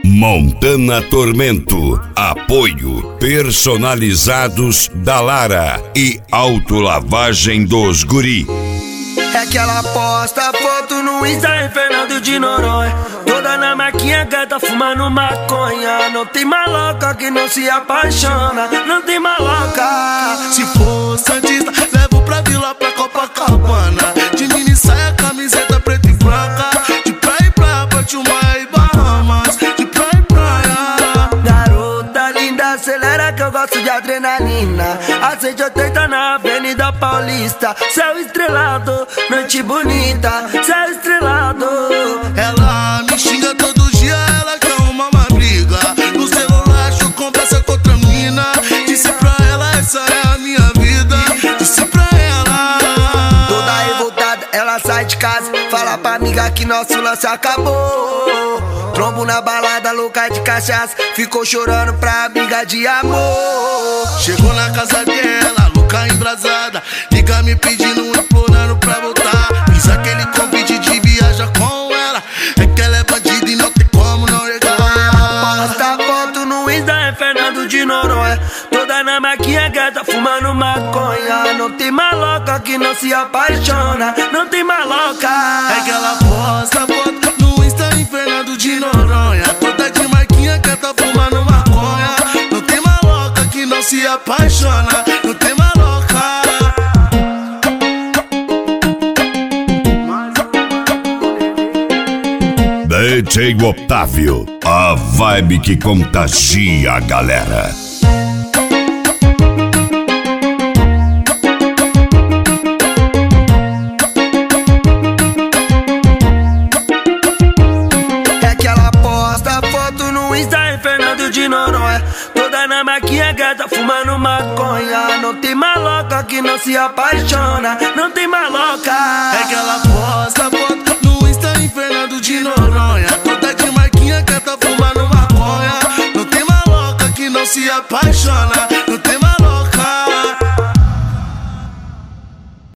Montana Tormento. Apoio personalizados da Lara e autolavagem dos guri. É que ela posta foto no Insta em Fernando de Noronha, toda na maquinha gata fumando maconha. Não tem maloca que não se apaixona, não tem maloca. Se for santista, levo pra vila, pra Copacabana. De mini saia, camiseta preta e branca. De praia em praia, Portimão e Bahamas. De praia em praia. Garota linda, acelera que eu gosto de adrenalina. A 180 na Avenida Paulista. Céu estrelado, noite bonita, céu estrelado. Ela me xinga todo dia, ela quer uma briga. No celular acho conversa com outra mina. Disse pra ela, essa é a minha vida. Disse pra ela. Toda revoltada, ela sai de casa, fala pra amiga que nosso lance acabou. Trombo na balada, louca de cachaça, ficou chorando pra amiga de amor. Chegou na casa dela, louca embrasada, liga me pedindo, implorando pra voltar. Fiz aquele convite de viajar com ela. É que ela é bandida e não tem como não negar. Posta foto no Insta é Fernando de Noronha, toda na maquinha gata fumando maconha. Não tem maloca que não se apaixona, não tem maloca. É que ela posta foto no Insta em Fernando de Noronha, toda de marquinha gata fumando maconha. Não tem maloca que não se apaixona, não tem maloca. DJ Otávio, a vibe que contagia a galera. É que ela posta foto no Insta em Fernando de Noronha, toda na maquinha gata fumando maconha. Não tem maloca que não se apaixona, não tem maloca. É que ela posta foto no Insta em Fernando de Noronha, toda de marquinha gata fumando maconha. Não tem maloca que não se apaixona,